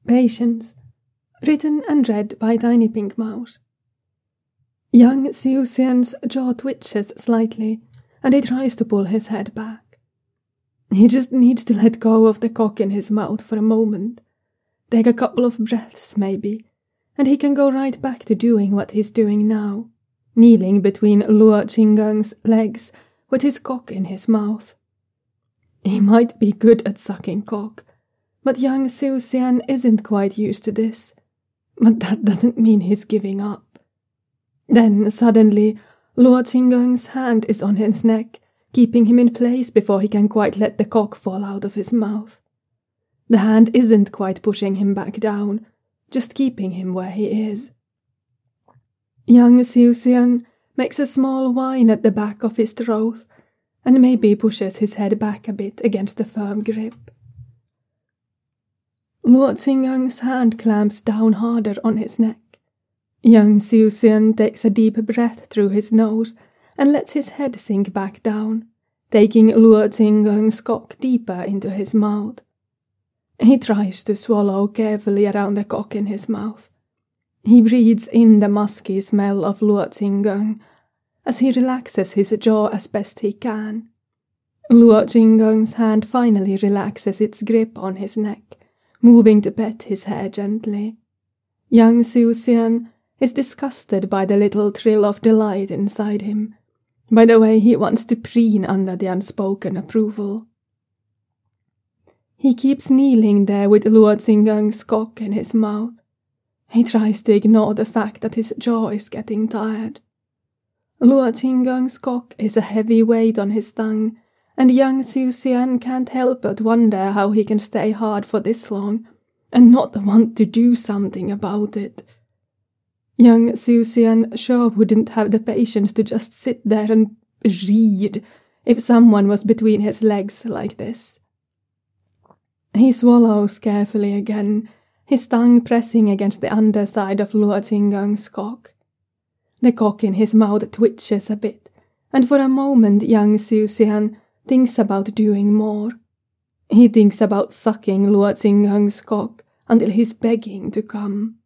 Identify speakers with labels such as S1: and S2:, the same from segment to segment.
S1: Patience, written and read by Tiny Pink Mouse. Young Siouxian's jaw twitches slightly, and he tries to pull his head back. He just needs to let go of the cock in his mouth for a moment, take a couple of breaths maybe, and he can go right back to doing what he's doing now, kneeling between Luo Qinggong's legs with his cock in his mouth. He might be good at sucking cock, but young Siouxian isn't quite used to this. But that doesn't mean he's giving up. Then, suddenly, Luo Qinggong's hand is on his neck, keeping him in place before he can quite let the cock fall out of his mouth. The hand isn't quite pushing him back down, just keeping him where he is. Young Siouxian makes a small whine at the back of his throat, and maybe pushes his head back a bit against the firm grip. Luo Qinggong's hand clamps down harder on his neck. Young Siouxian takes a deep breath through his nose and lets his head sink back down, taking Luo Qinggong's cock deeper into his mouth. He tries to swallow carefully around the cock in his mouth. He breathes in the musky smell of Luo Qinggong as he relaxes his jaw as best he can. Luo Qinggong's hand finally relaxes its grip on his neck, moving to pet his hair gently. Young Siouxian is disgusted by the little thrill of delight inside him, by the way he wants to preen under the unspoken approval. He keeps kneeling there with Luo Qinggong's cock in his mouth. He tries to ignore the fact that his jaw is getting tired. Luo Qinggong's cock is a heavy weight on his tongue, and young Siouxian can't help but wonder how he can stay hard for this long and not want to do something about it. Young Siouxian sure wouldn't have the patience to just sit there and read if someone was between his legs like this. He swallows carefully again, his tongue pressing against the underside of Luo Qinggong's cock. The cock in his mouth twitches a bit, and for a moment young Siouxian thinks about doing more. He thinks about sucking Luo Qinggong's cock until he's begging to come.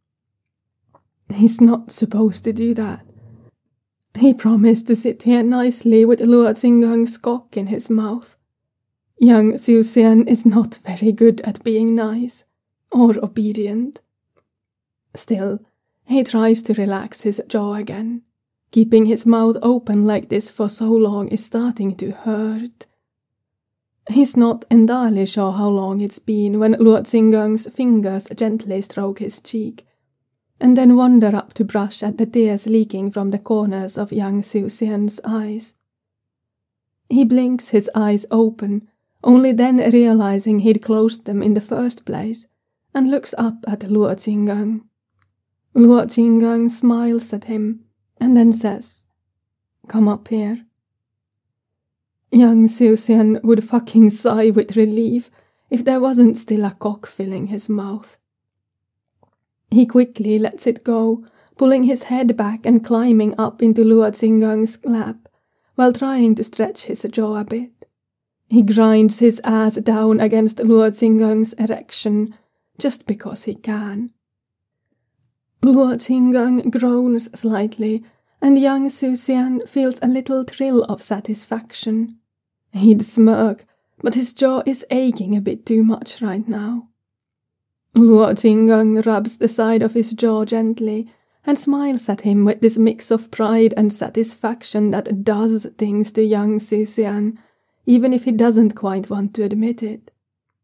S1: He's not supposed to do that. He promised to sit here nicely with Luo Qinggong's cock in his mouth. Young Siouxian is not very good at being nice or obedient. Still, he tries to relax his jaw again. Keeping his mouth open like this for so long is starting to hurt. He's not entirely sure how long it's been when Luo Qinggong's fingers gently stroke his cheek, and then wander up to brush at the tears leaking from the corners of young Siouxian's eyes. He blinks his eyes open, only then realizing he'd closed them in the first place, and looks up at Luo Qinggong. Luo Qinggong smiles at him, and then says, "Come up here." Young Siouxian would fucking sigh with relief if there wasn't still a cock filling his mouth. He quickly lets it go, pulling his head back and climbing up into Luo Qinggong's lap, while trying to stretch his jaw a bit. He grinds his ass down against Luo Qinggong's erection, just because he can. Luo Qinggong groans slightly, and young Siouxian feels a little thrill of satisfaction. He'd smirk, but his jaw is aching a bit too much right now. Luo Qinggong rubs the side of his jaw gently and smiles at him with this mix of pride and satisfaction that does things to young Siouxian, even if he doesn't quite want to admit it.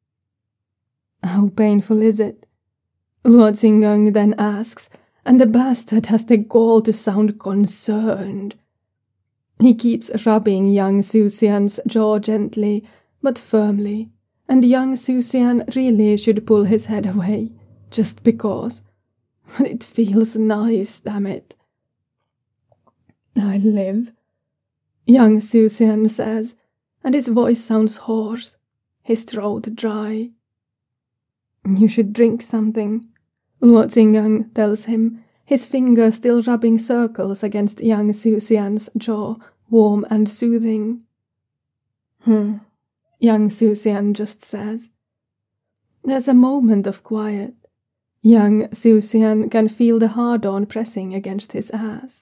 S1: "How painful is it?" Luo Qinggong then asks, and the bastard has the gall to sound concerned. He keeps rubbing young Siouxian's jaw gently, but firmly, and young Siouxian really should pull his head away, just because. But it feels nice, damn it. "I live," young Siouxian says, and his voice sounds hoarse, his throat dry. "You should drink something," Luo Qinggong tells him, his finger still rubbing circles against young Siouxian's jaw, warm and soothing. Young Siouxian just says. There's a moment of quiet, Young Susian can feel the hard-on pressing against his ass.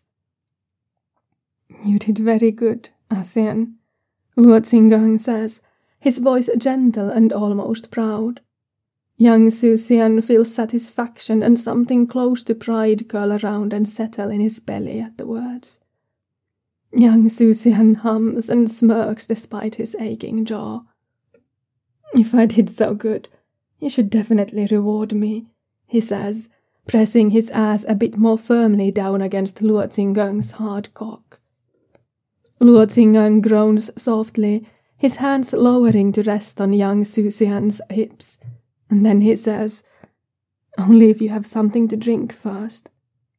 S1: "You did very good, Asian," Luo Qinggang says, his voice gentle and almost proud. Young Susian feels satisfaction and something close to pride curl around and settle in his belly at the words. Young Susian hums and smirks despite his aching jaw. "If I did so good, you should definitely reward me," he says, pressing his ass a bit more firmly down against Luo Qinggang's hard cock. Luo Qinggang groans softly, his hands lowering to rest on young Susian's hips, and then he says, "Only if you have something to drink first."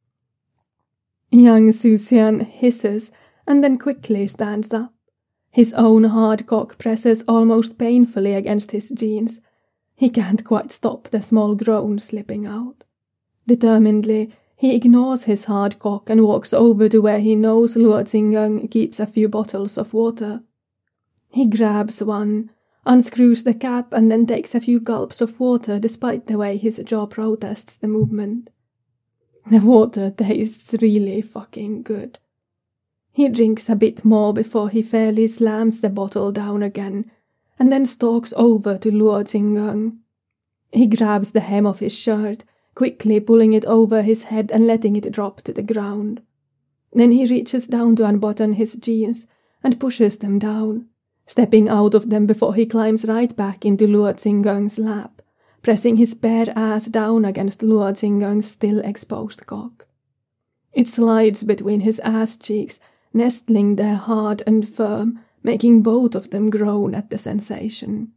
S1: Young Susian hisses and then quickly stands up. His own hard cock presses almost painfully against his jeans. He can't quite stop the small groan slipping out. Determinedly, he ignores his hard cock and walks over to where he knows Luo Qinggang keeps a few bottles of water. He grabs one, unscrews the cap, and then takes a few gulps of water despite the way his jaw protests the movement. The water tastes really fucking good. He drinks a bit more before he fairly slams the bottle down again, and then stalks over to Luo Qinggang. He grabs the hem of his shirt, quickly pulling it over his head and letting it drop to the ground. Then he reaches down to unbutton his jeans and pushes them down, stepping out of them before he climbs right back into Luo Qinggang's lap, pressing his bare ass down against Luo Qinggang's still exposed cock. It slides between his ass cheeks, nestling there hard and firm, making both of them groan at the sensation.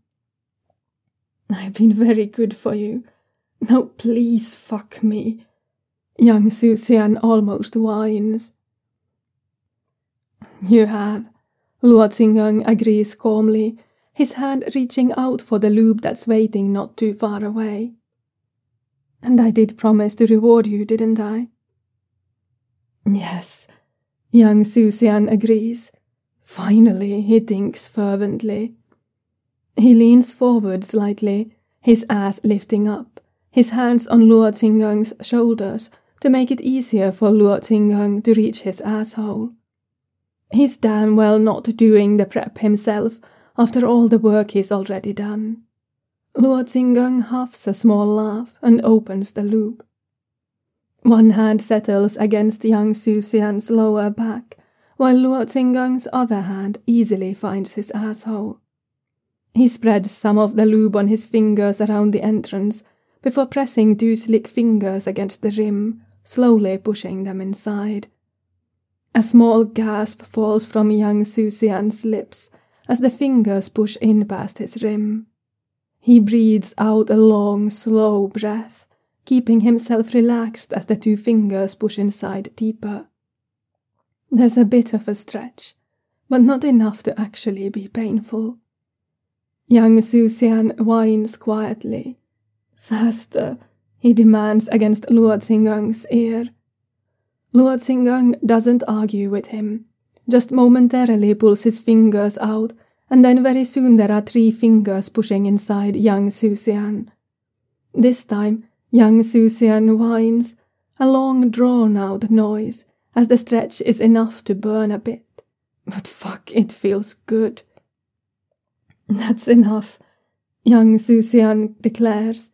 S1: "I've been very good for you. Now please fuck me," young Susian almost whines. "You have," Luo Qinggang agrees calmly, his hand reaching out for the lube that's waiting not too far away. "And I did promise to reward you, didn't I?" "Yes," young Susian agrees. Finally, he thinks fervently. He leans forward slightly, his ass lifting up, his hands on Luo Qinggang's shoulders to make it easier for Luo Qinggang to reach his asshole. He's damn well not doing the prep himself after all the work he's already done. Luo Qinggang huffs a small laugh and opens the lube. One hand settles against young Susian's lower back, while Luo Qinggang's other hand easily finds his asshole. He spreads some of the lube on his fingers around the entrance before pressing two slick fingers against the rim, slowly pushing them inside. A small gasp falls from young Susian's lips as the fingers push in past his rim. He breathes out a long, slow breath, keeping himself relaxed as the two fingers push inside deeper. There's a bit of a stretch, but not enough to actually be painful. Young Susian whines quietly. "Faster," he demands against Luo Qinggang's ear. Luo Qinggang doesn't argue with him, just momentarily pulls his fingers out, and then very soon there are 3 fingers pushing inside young Susian. This time, young Susian whines, a long drawn-out noise, as the stretch is enough to burn a bit. But fuck, it feels good. "That's enough," young Susian declares.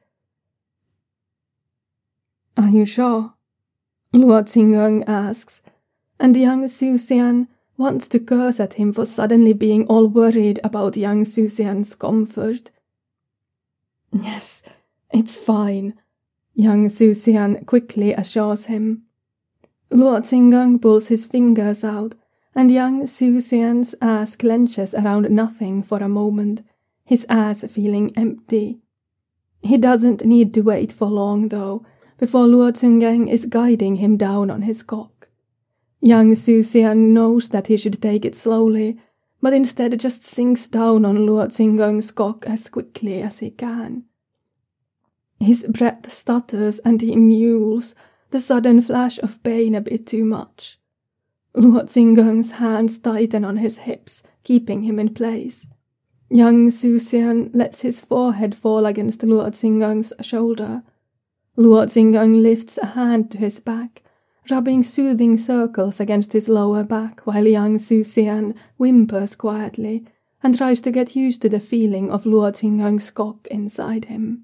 S1: "Are you sure?" Luo Qinggang asks, and young Susian wants to curse at him for suddenly being all worried about young Susian's comfort. "Yes, it's fine," young Susian quickly assures him. Luo Qinggang pulls his fingers out, and young Susian's ass clenches around nothing for a moment, his ass feeling empty. He doesn't need to wait for long, though, before Luo Qinggang is guiding him down on his cock. Young Susian knows that he should take it slowly, but instead just sinks down on Luo Qinggang's cock as quickly as he can. His breath stutters and he mewls, the sudden flash of pain a bit too much. Luo Qinggang's hands tighten on his hips, keeping him in place. Young Susian lets his forehead fall against Luo Qinggang's shoulder. Luo Xingang lifts a hand to his back, rubbing soothing circles against his lower back while young Su Xian whimpers quietly and tries to get used to the feeling of Luo Xinggang's cock inside him.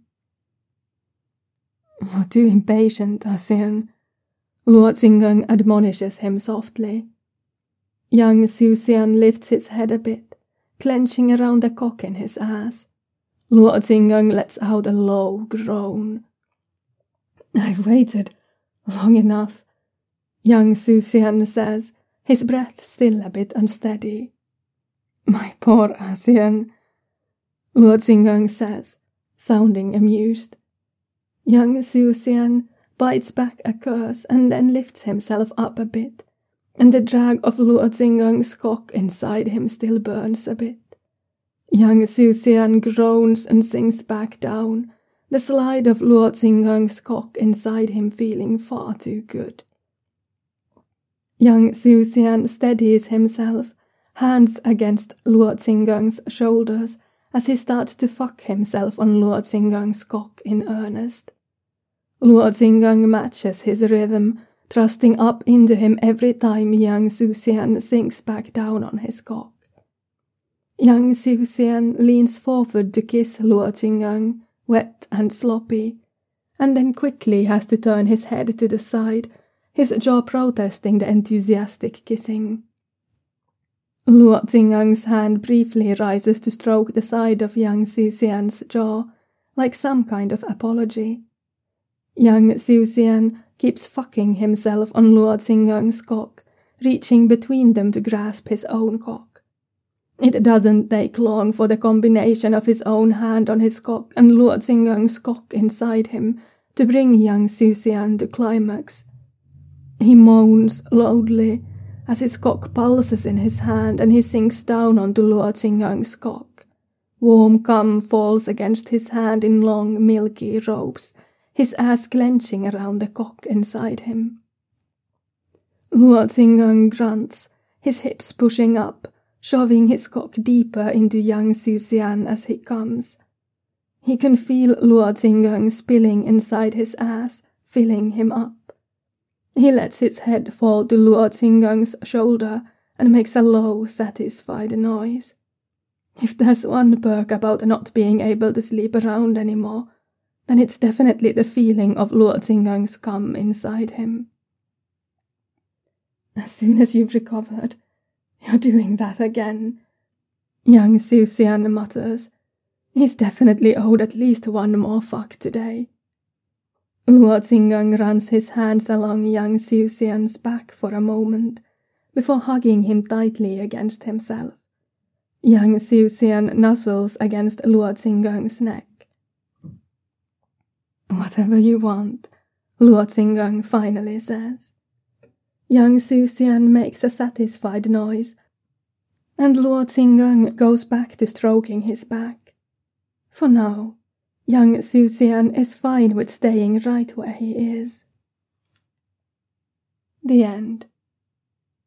S1: "You're too impatient, Xian," Luo Xinggang admonishes him softly. Young Su Xian lifts his head a bit, clenching around the cock in his ass. Luo Xinggang lets out a low groan. "I've waited long enough," young Su Xian says, his breath still a bit unsteady. "My poor Xian," Luo Xinggang says, sounding amused. Young Su Xian bites back a curse and then lifts himself up a bit, and the drag of Luo Xinggang's cock inside him still burns a bit. Young Su Xian groans and sinks back down, the slide of Luo Xinggang's cock inside him feeling far too good. Young Su Xian steadies himself, hands against Luo Xinggang's shoulders, as he starts to fuck himself on Luo Xinggang's cock in earnest. Luo Xinggang matches his rhythm, thrusting up into him every time young Su Xian sinks back down on his cock. Young Su Xian leans forward to kiss Luo Xinggang, wet and sloppy, and then quickly has to turn his head to the side, his jaw protesting the enthusiastic kissing. Luo Xinggang's hand briefly rises to stroke the side of young Su Xian's jaw, like some kind of apology. Young Su Xian keeps fucking himself on Luo Xinggang's cock, reaching between them to grasp his own cock. It doesn't take long for the combination of his own hand on his cock and Luo Xinggang's cock inside him to bring young Su Xian to climax. He moans loudly as his cock pulses in his hand and he sinks down onto Luo Xinggang's cock. Warm cum falls against his hand in long, milky ropes, his ass clenching around the cock inside him. Luo Xinggang grunts, his hips pushing up, shoving his cock deeper into young Su Xian as he comes. He can feel Luo Xinggang spilling inside his ass, filling him up. He lets his head fall to Luo Xinggang's shoulder and makes a low, satisfied noise. If there's one perk about not being able to sleep around anymore, then it's definitely the feeling of Luo Xinggang's cum inside him. "As soon as you've recovered, you're doing that again," young Su Xian mutters. He's definitely owed at least one more fuck today. Luo Xinggang runs his hands along young Su Xian's back for a moment, before hugging him tightly against himself. Young Su Xian nuzzles against Luo Xinggang's neck. "Whatever you want," Luo Xinggang finally says. Young Su Xian makes a satisfied noise, and Luo Xinggang goes back to stroking his back. For now, young Su Xian is fine with staying right where he is. The end.